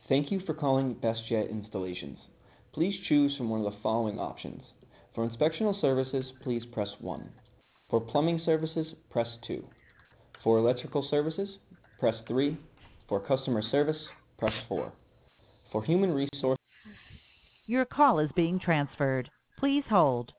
Thank you for calling BestJet Installations. Please choose from one of the following options. For inspectional services, please press 1. For plumbing services, press 2. For electrical services, press 3. For customer service, press 4. For human resources, Your call is being transferred. Please hold.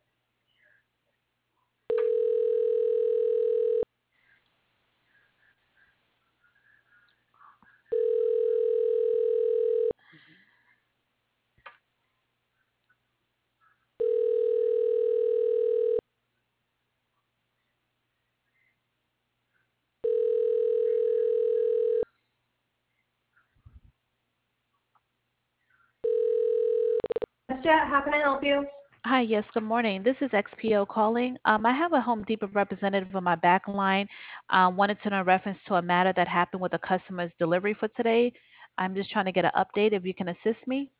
Jet, how can I help you? Hi, yes, good morning. This is XPO calling. I have a Home Depot representative on my back line. Wanted to know in reference to a matter that happened with a customer's delivery for today. I'm just trying to get an update if you can assist me.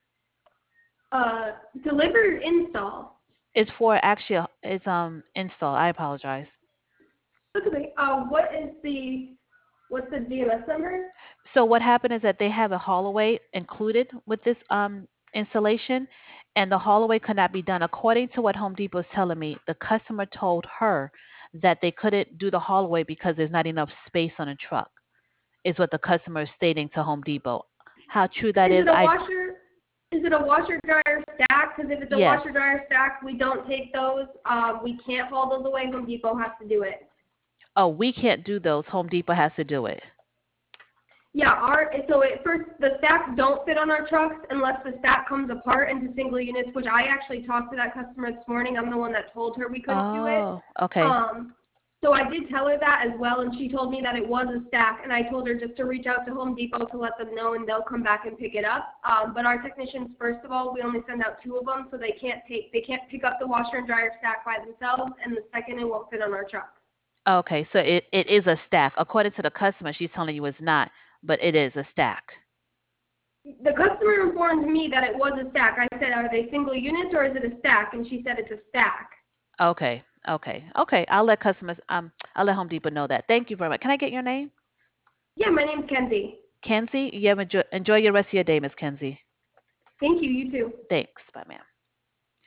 Deliver install. It's for actually it's install. I apologize. Okay. What's the DMS number? So what happened is that they have a hallway included with this installation, and the hallway could not be done. According to what Home Depot is telling me, the customer told her that they couldn't do the hallway because there's not enough space on a truck, is what the customer is stating to Home Depot. How true that Is is, it a washer? Is it a washer dryer stack? Because if it's a washer yes. dryer stack, we don't take those. We can't haul those away. Home Depot has to do it. Oh, we can't do those. Home Depot has to do it. Yeah, first the stacks don't fit on our trucks unless the stack comes apart into single units, which I actually talked to that customer this morning. I'm the one that told her we couldn't do it. Oh, okay. So I did tell her that as well, and she told me that it was a stack, and I told her just to reach out to Home Depot to let them know, and they'll come back and pick it up. But our technicians, first of all, we only send out 2 of them, so they can't pick up the washer and dryer stack by themselves, and the second, it won't fit on our trucks. Okay, so it is a stack. According to the customer, she's telling you it's not, but it is a stack. The customer informed me that it was a stack. I said, are they single units or is it a stack? And she said it's a stack. Okay, okay. I'll let Home Depot know that. Thank you very much. Can I get your name? Yeah, my name's Kenzie. Kenzie? Yeah, enjoy your rest of your day, Miss Kenzie. Thank you. You too. Thanks. Bye, ma'am.